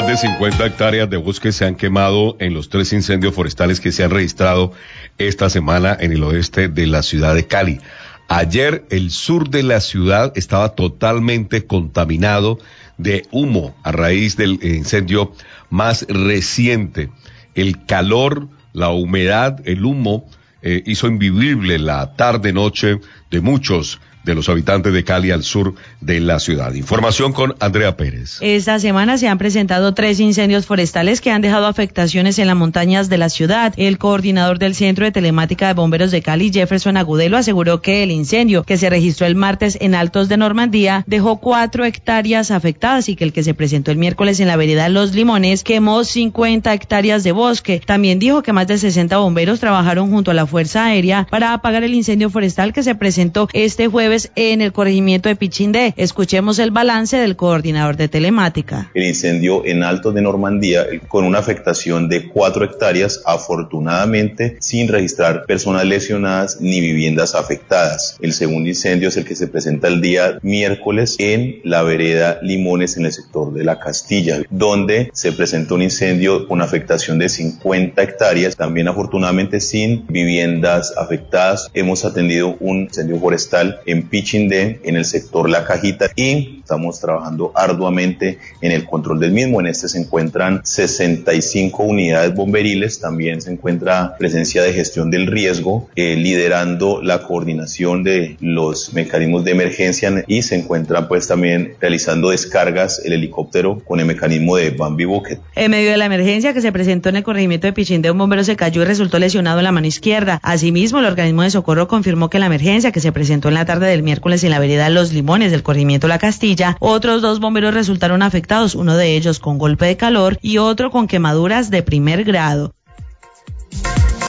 Más de 50 hectáreas de bosque se han quemado en los 3 incendios forestales que se han registrado esta semana en el oeste de la ciudad de Cali. Ayer el sur de la ciudad estaba totalmente contaminado de humo a raíz del incendio más reciente. El calor, la humedad, el humo hizo invivible la tarde-noche de muchos de los habitantes de Cali al sur de la ciudad. Información con Andrea Pérez. Esta semana se han presentado 3 incendios forestales que han dejado afectaciones en las montañas de la ciudad. El coordinador del Centro de Telemática de Bomberos de Cali, Jefferson Agudelo, aseguró que el incendio que se registró el martes en Altos de Normandía dejó 4 hectáreas afectadas y que el que se presentó el miércoles en la vereda Los Limones quemó 50 hectáreas de bosque. También dijo que más de 60 bomberos trabajaron junto a la Fuerza Aérea para apagar el incendio forestal que se presentó este jueves en el corregimiento de Pichindé. Escuchemos el balance del coordinador de telemática. El incendio en Altos de Normandía con una afectación de 4 hectáreas, afortunadamente sin registrar personas lesionadas ni viviendas afectadas. El segundo incendio es el que se presenta el día miércoles en la vereda Limones en el sector de La Castilla, donde se presentó un incendio con afectación de 50 hectáreas, también afortunadamente sin viviendas afectadas. Hemos atendido un incendio forestal en Pichindé, en el sector La Cajita, y estamos trabajando arduamente en el control del mismo. En este se encuentran 65 unidades bomberiles, también se encuentra presencia de gestión del riesgo, liderando la coordinación de los mecanismos de emergencia, y se encuentra pues también realizando descargas el helicóptero con el mecanismo de Bambi Bucket. En medio de la emergencia que se presentó en el corregimiento de Pichindé, un bombero se cayó y resultó lesionado en la mano izquierda. Asimismo, el organismo de socorro confirmó que la emergencia que se presentó en la tarde del miércoles en la vereda Los Limones del corregimiento La Castilla, otros 2 bomberos resultaron afectados, uno de ellos con golpe de calor y otro con quemaduras de primer grado.